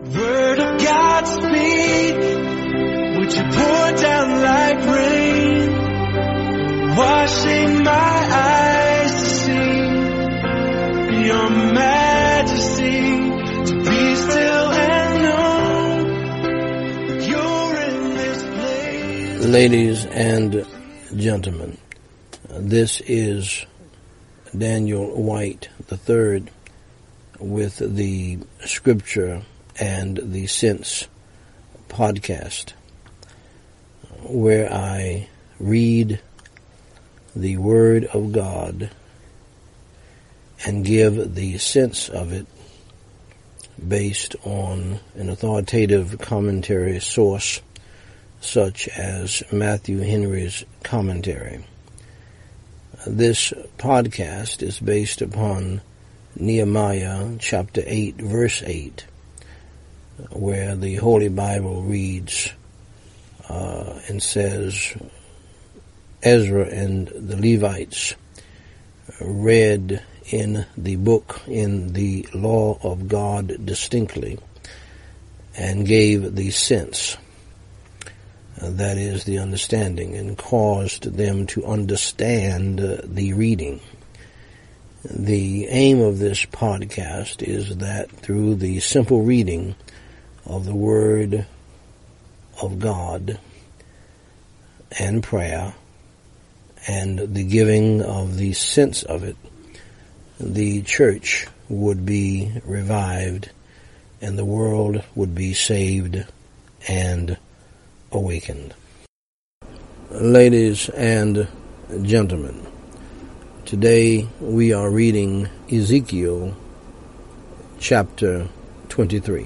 Word of God speak, would you pour down like rain, washing my eyes to see your majesty, to be still and know you're in this place. Ladies and gentlemen, this is Daniel White III with the Scripture and the Sense podcast, where I read the Word of God and give the sense of it based on an authoritative commentary source such as Matthew Henry's commentary. This podcast is based upon Nehemiah chapter 8, verse 8, where the Holy Bible reads and says, Ezra and the Levites read in the book, in the law of God distinctly, and gave the sense, that is the understanding, and caused them to understand the reading. The aim of this podcast is that through the simple reading of the Word of God and prayer and the giving of the sense of it, the church would be revived and the world would be saved and awakened. Ladies and gentlemen, today we are reading Ezekiel chapter 23.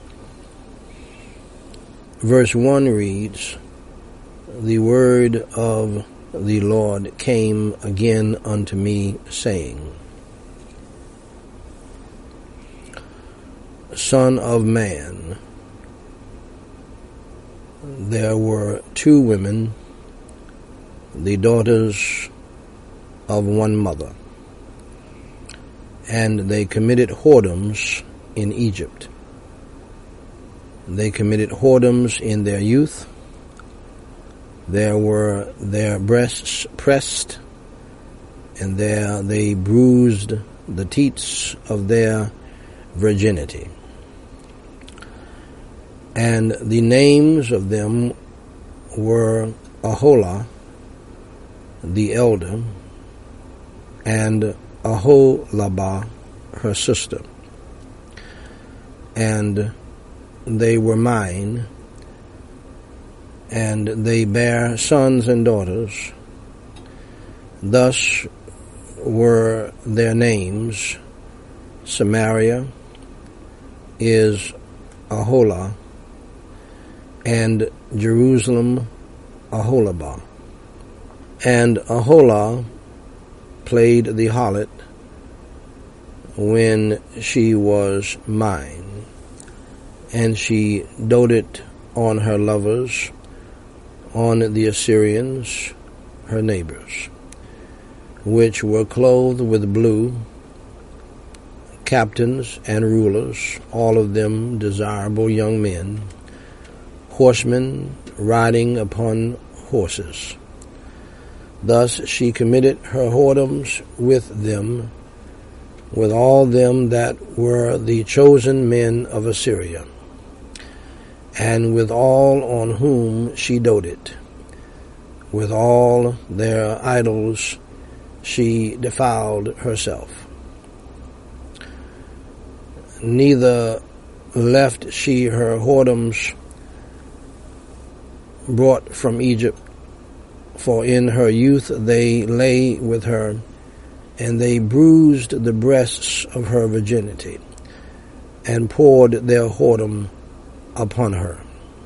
Verse 1 reads, "The word of the Lord came again unto me, saying, Son of man, there were two women, the daughters of one mother, and they committed whoredoms in Egypt. They committed whoredoms in their youth. There were their breasts pressed, and there they bruised the teats of their virginity. And the names of them were Aholah, the elder, and Aholabah, her sister. And they were mine, and they bare sons and daughters. Thus were their names: Samaria is Aholah, and Jerusalem Aholabah. And Aholah played the harlot when she was mine, and she doted on her lovers, on the Assyrians, her neighbors, which were clothed with blue, captains and rulers, all of them desirable young men, horsemen riding upon horses. Thus she committed her whoredoms with them, with all them that were the chosen men of Assyria, and with all on whom she doted. With all their idols she defiled herself. Neither left she her whoredoms brought from Egypt, for in her youth they lay with her, and they bruised the breasts of her virginity, and poured their whoredom upon her.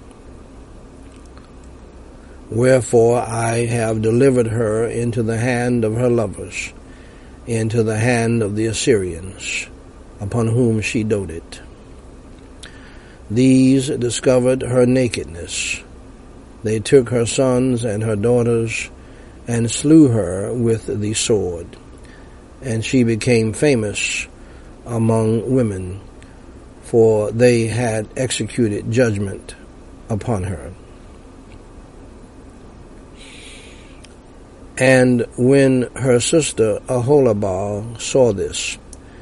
Wherefore I have delivered her into the hand of her lovers, into the hand of the Assyrians, upon whom she doted. These discovered her nakedness. They took her sons and her daughters, and slew her with the sword. And she became famous among women, for they had executed judgment upon her. And when her sister Aholibah saw this,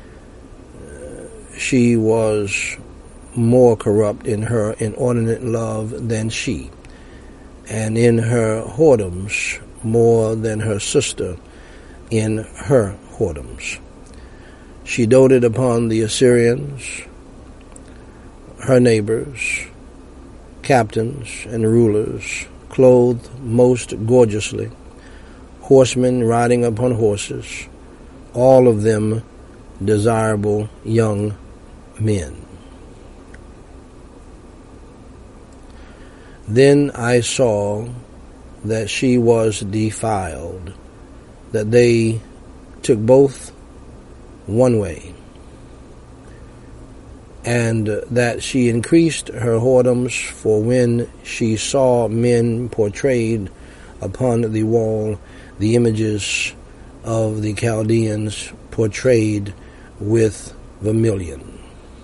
she was more corrupt in her inordinate love than she, and in her whoredoms more than her sister in her whoredoms. She doted upon the Assyrians, her neighbors, captains and rulers, clothed most gorgeously, horsemen riding upon horses, all of them desirable young men. Then I saw that she was defiled, that they took both one way, and that she increased her whoredoms, for when she saw men portrayed upon the wall the images of the Chaldeans portrayed with vermilion,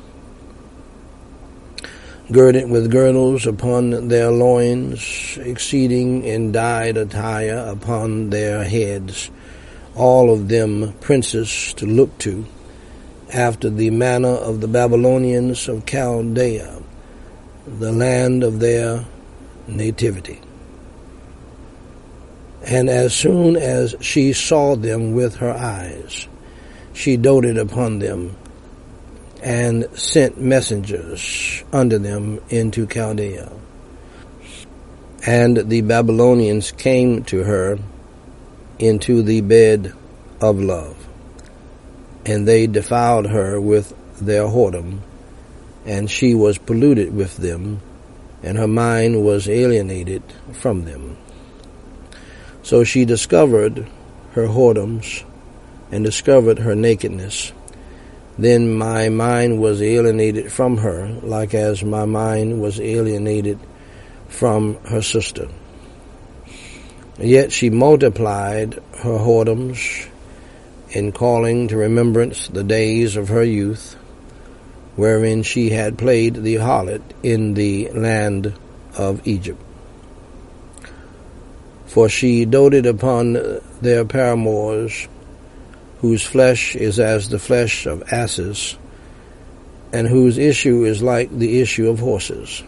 girded with girdles upon their loins, exceeding in dyed attire upon their heads, all of them princes to look to, after the manner of the Babylonians of Chaldea, the land of their nativity. And as soon as she saw them with her eyes, she doted upon them, and sent messengers unto them into Chaldea. And the Babylonians came to her into the bed of love, and they defiled her with their whoredom, and she was polluted with them, and her mind was alienated from them. So she discovered her whoredoms, and discovered her nakedness. Then my mind was alienated from her, like as my mind was alienated from her sister. Yet she multiplied her whoredoms, in calling to remembrance the days of her youth, wherein she had played the harlot in the land of Egypt. For she doted upon their paramours, whose flesh is as the flesh of asses, and whose issue is like the issue of horses.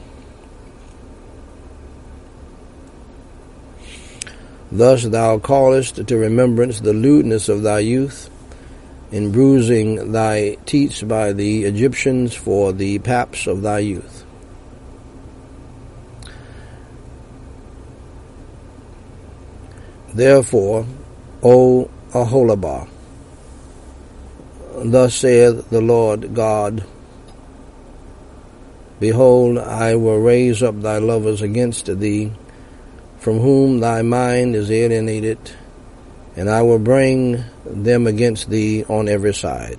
Thus thou callest to remembrance the lewdness of thy youth, in bruising thy teats by the Egyptians for the paps of thy youth. Therefore, O Aholibah, thus saith the Lord God, Behold, I will raise up thy lovers against thee, from whom thy mind is alienated, and I will bring them against thee on every side.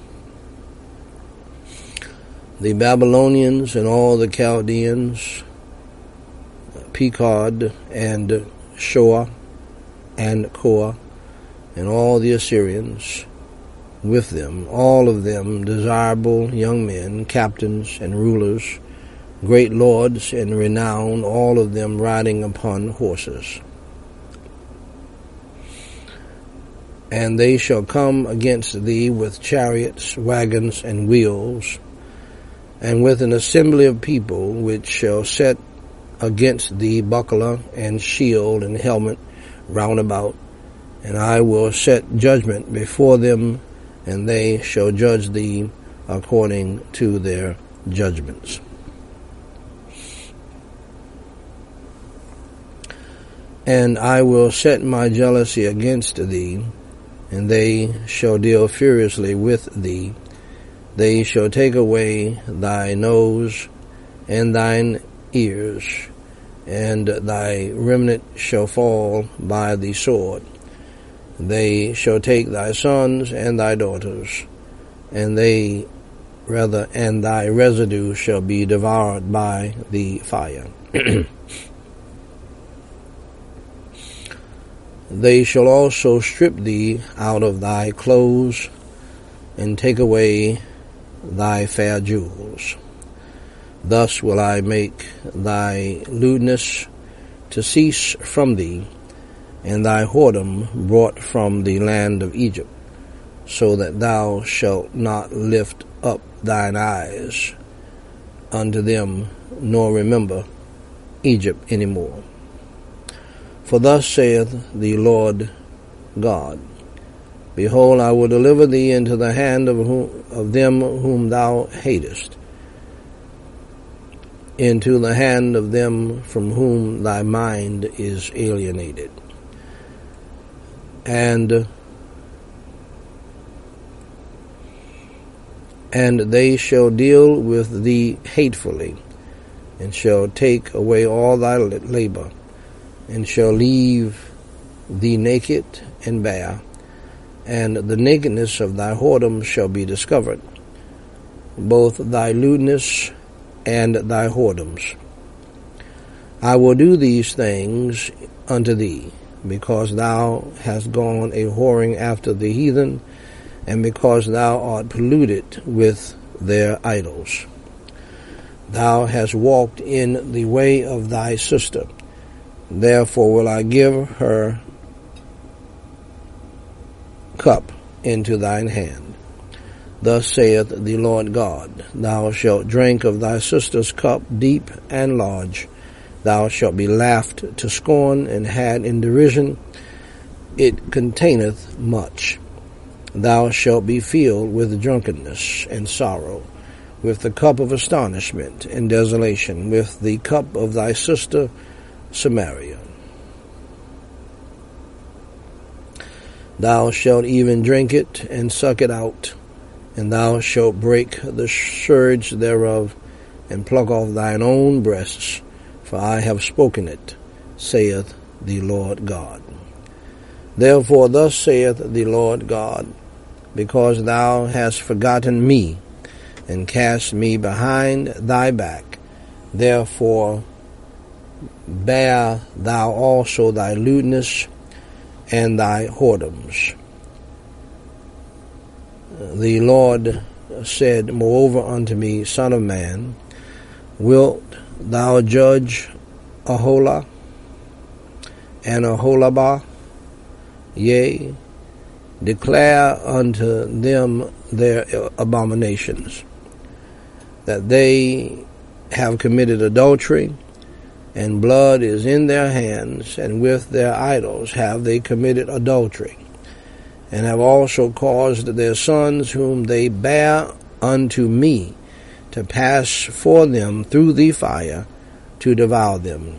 The Babylonians and all the Chaldeans, Pekod and Shoah and Koah, and all the Assyrians with them, all of them desirable young men, captains and rulers, great lords and renown, all of them riding upon horses. And they shall come against thee with chariots, wagons, and wheels, and with an assembly of people, which shall set against thee buckler and shield and helmet round about, and I will set judgment before them, and they shall judge thee according to their judgments. And I will set my jealousy against thee, and they shall deal furiously with thee. They shall take away thy nose and thine ears, and thy remnant shall fall by the sword. They shall take thy sons and thy daughters, and thy residue shall be devoured by the fire. They shall also strip thee out of thy clothes, and take away thy fair jewels. Thus will I make thy lewdness to cease from thee, and thy whoredom brought from the land of Egypt, so that thou shalt not lift up thine eyes unto them, nor remember Egypt any more. For thus saith the Lord God, Behold, I will deliver thee into the hand of them whom thou hatest, into the hand of them from whom thy mind is alienated. And they shall deal with thee hatefully, and shall take away all thy labor, and shall leave thee naked and bare, and the nakedness of thy whoredom shall be discovered, both thy lewdness and thy whoredoms. I will do these things unto thee, because thou hast gone a whoring after the heathen, and because thou art polluted with their idols. Thou hast walked in the way of thy sister, therefore will I give her cup into thine hand. Thus saith the Lord God, Thou shalt drink of thy sister's cup deep and large. Thou shalt be laughed to scorn and had in derision. It containeth much. Thou shalt be filled with drunkenness and sorrow, with the cup of astonishment and desolation, with the cup of thy sister Samaria. Thou shalt even drink it and suck it out, and thou shalt break the scourge thereof, and pluck off thine own breasts, for I have spoken it, saith the Lord God. Therefore thus saith the Lord God, because thou hast forgotten me, and cast me behind thy back, therefore bear thou also thy lewdness and thy whoredoms. The Lord said moreover unto me, Son of man, wilt thou judge Aholah and Aholabah? Yea, declare unto them their abominations, that they have committed adultery, and blood is in their hands, and with their idols have they committed adultery, and have also caused their sons whom they bear unto me to pass for them through the fire to devour them.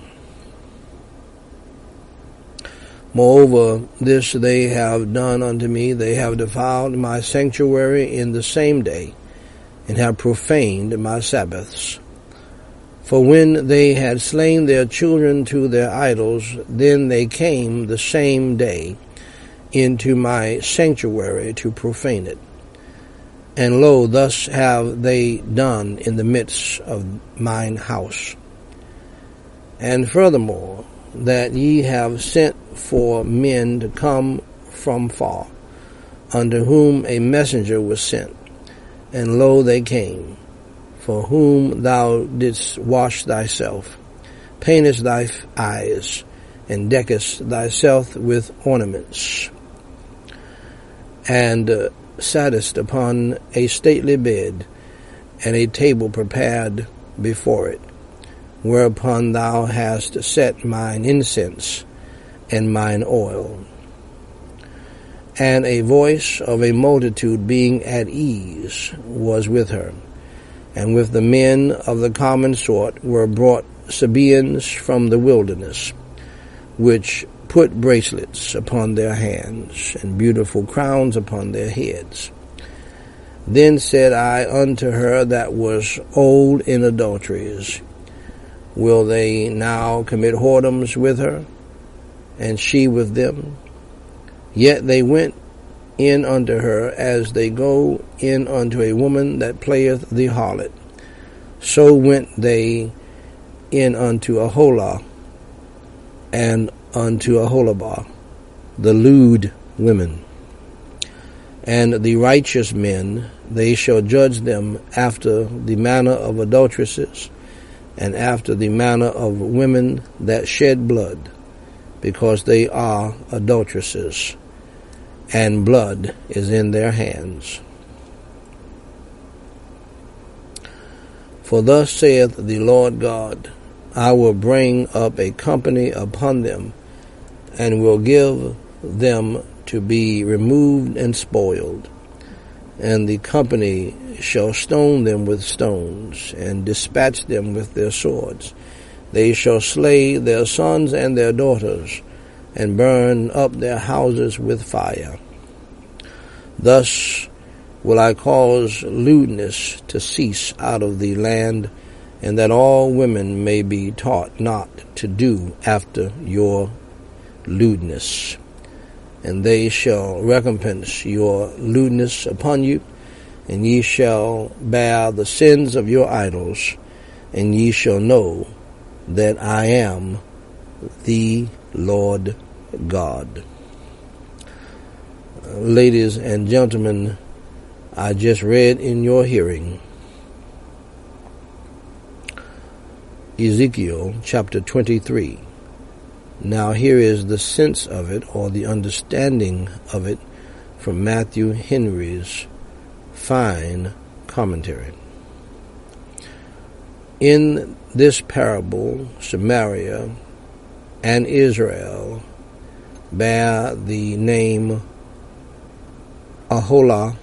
Moreover, this they have done unto me, they have defiled my sanctuary in the same day, and have profaned my Sabbaths. For when they had slain their children to their idols, then they came the same day into my sanctuary to profane it. And lo, thus have they done in the midst of mine house. And furthermore, that ye have sent for men to come from far, unto whom a messenger was sent. And lo, they came, for whom thou didst wash thyself, paintest thy eyes, and deckest thyself with ornaments, and sattest upon a stately bed, and a table prepared before it, whereupon thou hast set mine incense and mine oil. And a voice of a multitude being at ease was with her, and with the men of the common sort were brought Sabaeans from the wilderness, which put bracelets upon their hands, and beautiful crowns upon their heads. Then said I unto her that was old in adulteries, Will they now commit whoredoms with her, and she with them? Yet they went in unto her as they go in unto a woman that playeth the harlot. So went they in unto Aholah and unto Aholabah, the lewd women. And the righteous men, they shall judge them after the manner of adulteresses, and after the manner of women that shed blood, because they are adulteresses, and blood is in their hands. For thus saith the Lord God, I will bring up a company upon them, and will give them to be removed and spoiled. And the company shall stone them with stones, and dispatch them with their swords. They shall slay their sons and their daughters, and burn up their houses with fire. Thus will I cause lewdness to cease out of the land, and that all women may be taught not to do after your lewdness. And they shall recompense your lewdness upon you, and ye shall bear the sins of your idols, and ye shall know that I am the Lord God. Ladies and gentlemen, I just read in your hearing Ezekiel chapter 23. Now here is the sense of it, or the understanding of it, from Matthew Henry's fine commentary. In this parable, Samaria and Israel bear the name Aholah,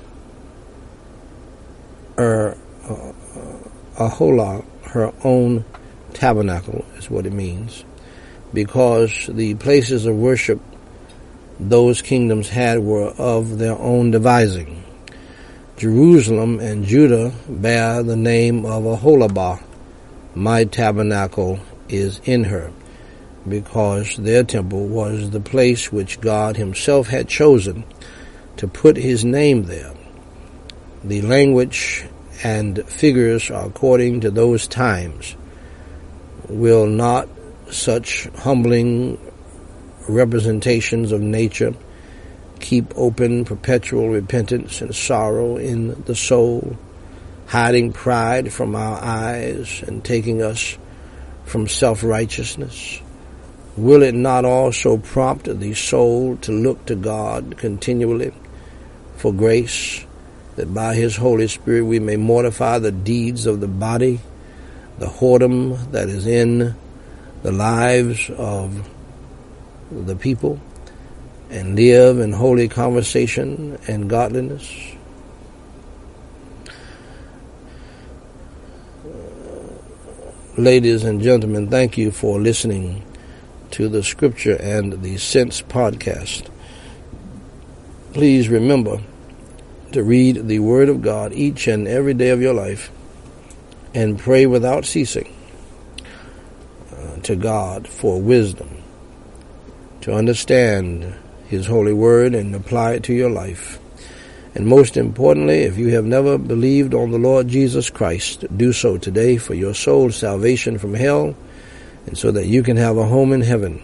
her own tabernacle is what it means, because the places of worship those kingdoms had were of their own devising. Jerusalem and Judah bear the name of Aholabah. My tabernacle is in her, because their temple was the place which God himself had chosen to put his name there. The language and figures are according to those times. Will not such humbling representations of nature keep open perpetual repentance and sorrow in the soul, hiding pride from our eyes and taking us from self-righteousness? Will it not also prompt the soul to look to God continually for grace, that by his Holy Spirit we may mortify the deeds of the body, the whoredom that is in the lives of the people, and live in holy conversation and godliness? Ladies and gentlemen, thank you for listening to the Scripture and the Sense podcast. Please remember to read the Word of God each and every day of your life, and pray without ceasing to God for wisdom to understand his holy word and apply it to your life. And most importantly, if you have never believed on the Lord Jesus Christ, do so today for your soul's salvation from hell, and so that you can have a home in heaven.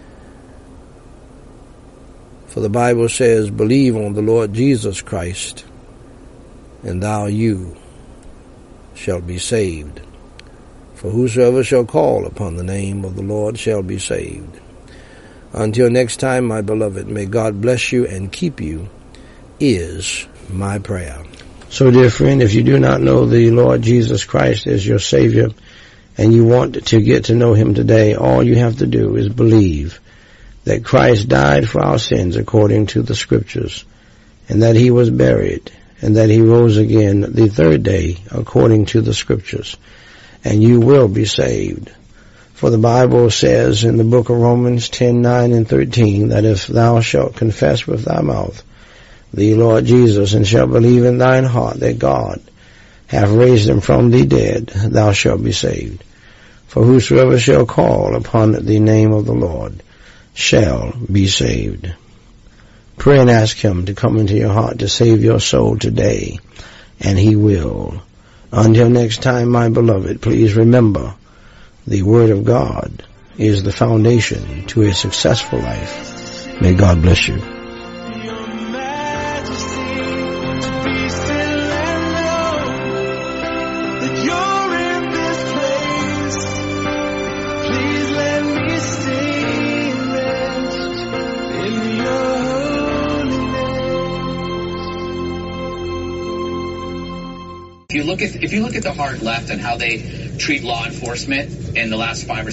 For the Bible says, believe on the Lord Jesus Christ, and you shall be saved. For whosoever shall call upon the name of the Lord shall be saved. Until next time, my beloved, may God bless you and keep you, is my prayer. So, dear friend, if you do not know the Lord Jesus Christ as your Savior, and you want to get to know him today, all you have to do is believe that Christ died for our sins according to the Scriptures, and that he was buried, and that he rose again the third day according to the Scriptures, and you will be saved. For the Bible says in the book of Romans 10:9 and 13, that if thou shalt confess with thy mouth the Lord Jesus, and shalt believe in thine heart that God hath raised him from the dead, thou shalt be saved. For whosoever shall call upon the name of the Lord shall be saved. Pray and ask him to come into your heart to save your soul today, and he will. Until next time, my beloved, please remember, the Word of God is the foundation to a successful life. May God bless you. Your Majesty. If you look at the hard left and how they treat law enforcement in the last 5 or